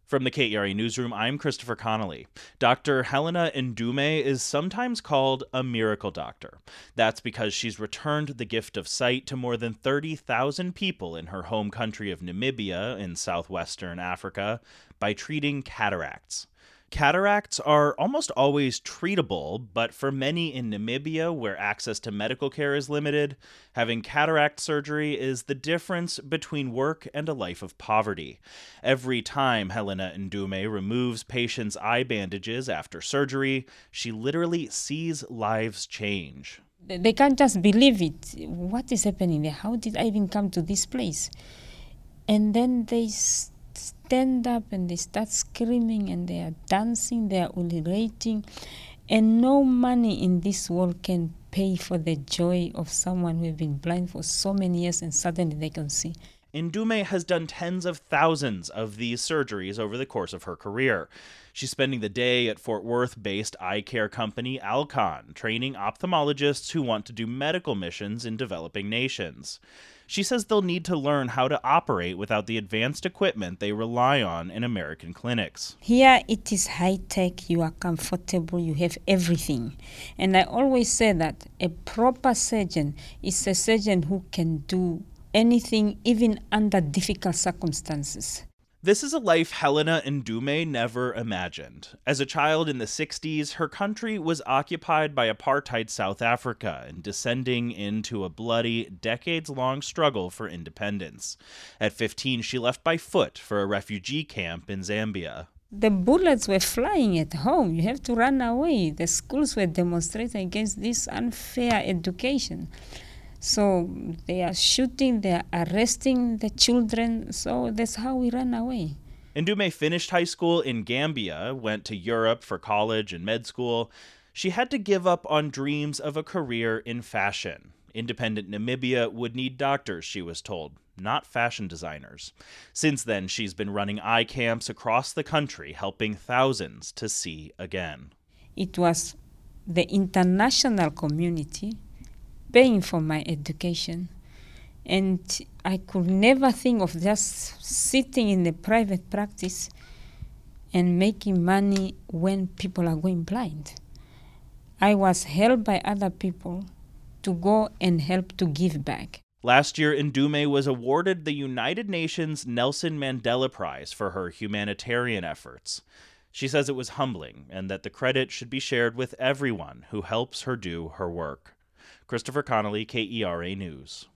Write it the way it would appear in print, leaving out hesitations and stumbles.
From the KERA Newsroom, I'm Christopher Connolly. Dr. Helena Ndume is sometimes called a miracle doctor. That's because she's returned the gift of sight to more than 30,000 people in her home country of Namibia in southwestern Africa by treating cataracts. Cataracts are almost always treatable, but for many in Namibia, where access to medical care is limited, having cataract surgery is the difference between work and a life of poverty. Every time Helena Ndume removes patients' eye bandages after surgery, she literally sees lives change. They can't just believe it. What is happening there? How did I even come to this place? And then they stand up and they start screaming and they are dancing, they are ululating, and no money in this world can pay for the joy of someone who has been blind for so many years and suddenly they can see. Ndume has done tens of thousands of these surgeries over the course of her career. She's spending the day at Fort Worth-based eye care company Alcon, training ophthalmologists who want to do medical missions in developing nations. She says they'll need to learn how to operate without the advanced equipment they rely on in American clinics. Here it is high-tech, you are comfortable, you have everything. And I always say that a proper surgeon is a surgeon who can do anything, even under difficult circumstances. This is a life Helena Ndume never imagined. As a child in the 60s, her country was occupied by apartheid South Africa and descending into a bloody, decades-long struggle for independence. At 15, she left by foot for a refugee camp in Zambia. The bullets were flying at home. You have to run away. The schools were demonstrating against this unfair education. So they are shooting, they are arresting the children, so that's how we run away. Ndume finished high school in Gambia, went to Europe for college and med school. She had to give up on dreams of a career in fashion. Independent Namibia would need doctors, she was told, not fashion designers. Since then, she's been running eye camps across the country, helping thousands to see again. It was the international community paying for my education. And I could never think of just sitting in the private practice and making money when people are going blind. I was helped by other people to go and help to give back. Last year, Ndume was awarded the United Nations Nelson Mandela Prize for her humanitarian efforts. She says it was humbling and that the credit should be shared with everyone who helps her do her work. Christopher Connolly, KERA News.